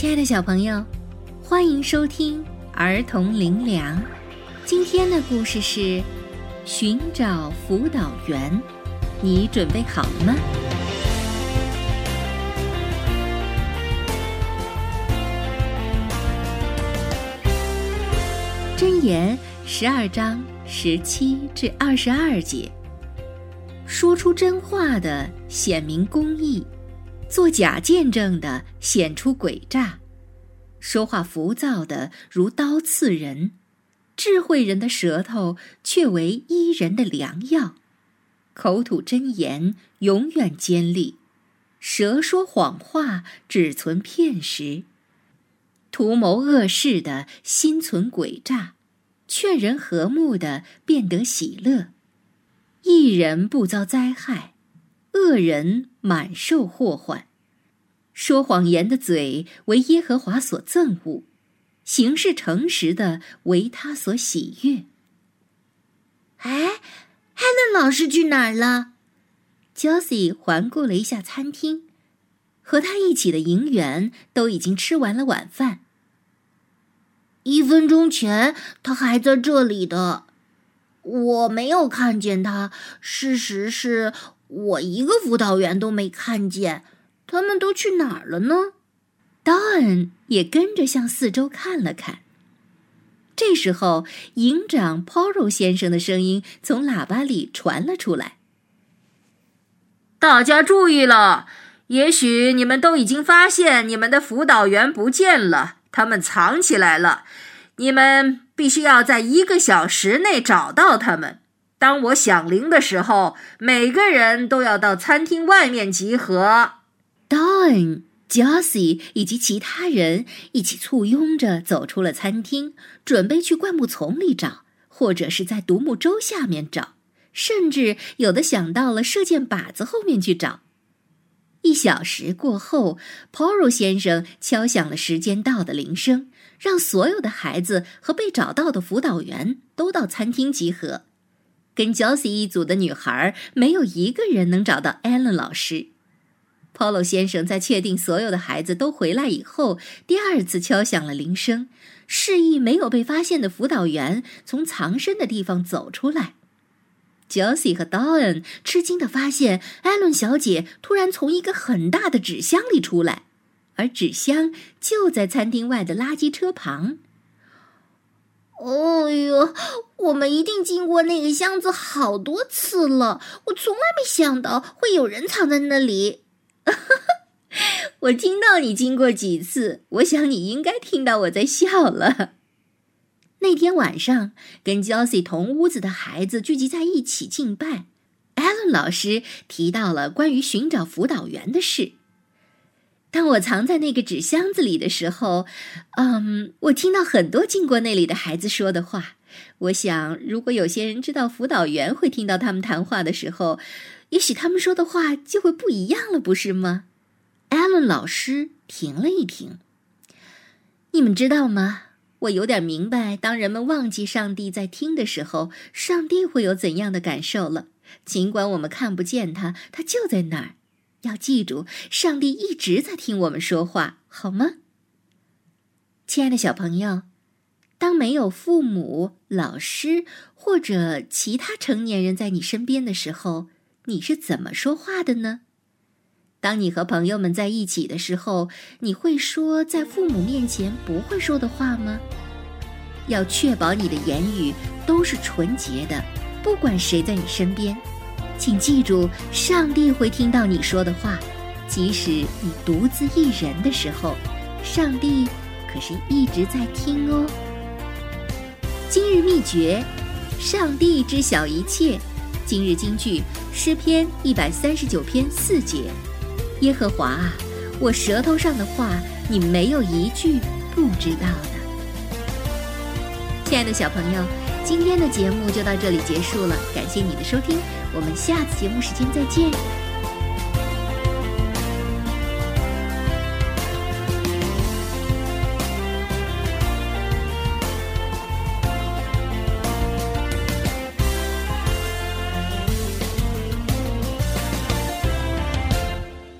亲爱的小朋友，欢迎收听儿童灵粮。今天的故事是寻找辅导员，你准备好了吗？箴言12章17至22节，说出真话的显明公义，做假见证的显出诡诈，说话浮躁的如刀刺人，智慧人的舌头却为医人的良药，口吐真言永远坚立，舌说谎话只存片时，图谋恶事的心存诡诈，劝人和睦的便得喜乐。义人不遭灾害，恶人满受祸患。说谎言的嘴为耶和华所憎恶，行事诚实的为他所喜悦。 哎，Helen 老师去哪儿了？ Josie 环顾了一下餐厅，和他一起的营员都已经吃完了晚饭。 1分钟前他还在这里的，我没有看见他，事实是我一个辅导员都没看见，他们都去哪儿了呢？ Dawn 也跟着向四周看了看。这时候营长 Poro 先生的声音从喇叭里传了出来， 大家注意了，也许你们都已经发现你们的辅导员不见了，他们藏起来了，你们必须要在1个小时内找到他们。当我响铃的时候，每个人都要到餐厅外面集合。 Dawn、Josie 以及其他人一起簇拥着走出了餐厅，准备去灌木丛里找，或者是在独木舟下面找，甚至有的想到了射箭靶子后面去找。1小时过后， Poro 先生敲响了时间到的铃声，让所有的孩子和被找到的辅导员都到餐厅集合。跟 Josie 一组的女孩没有一个人能找到 Allen 老师。Polo 先生在确定所有的孩子都回来以后，第2次敲响了铃声，示意没有被发现的辅导员从藏身的地方走出来。Josie 和 Dawn 吃惊地发现艾伦小姐突然从一个很大的纸箱里出来，而纸箱就在餐厅外的垃圾车旁。 哦哟，我们一定经过那个箱子好多次了，我从来没想到会有人藏在那里。 我听到你经过几次，我想你应该听到我在笑了。那天晚上，跟 Josie 同屋子的孩子聚集在一起敬拜。Allen 老师提到了关于寻找辅导员的事。当我藏在那个纸箱子里的时候，我听到很多经过那里的孩子说的话。我想，如果有些人知道辅导员会听到他们谈话的时候，也许他们说的话就会不一样了，不是吗？ Allen 老师停了一停。你们知道吗？我有点明白，当人们忘记上帝在听的时候，上帝会有怎样的感受了。尽管我们看不见他，他就在那儿。要记住，上帝一直在听我们说话，好吗？亲爱的小朋友，当没有父母、老师或者其他成年人在你身边的时候，你是怎么说话的呢？当你和朋友们在一起的时候，你会说在父母面前不会说的话吗？要确保你的言语都是纯洁的，不管谁在你身边。请记住，上帝会听到你说的话，即使你独自一人的时候，上帝可是一直在听哦。今日秘诀：上帝知晓一切。今日金句：诗篇139篇4节。耶和华啊，我舌头上的话，你没有一句不知道的。亲爱的小朋友，今天的节目就到这里结束了，感谢你的收听，我们下次节目时间再见。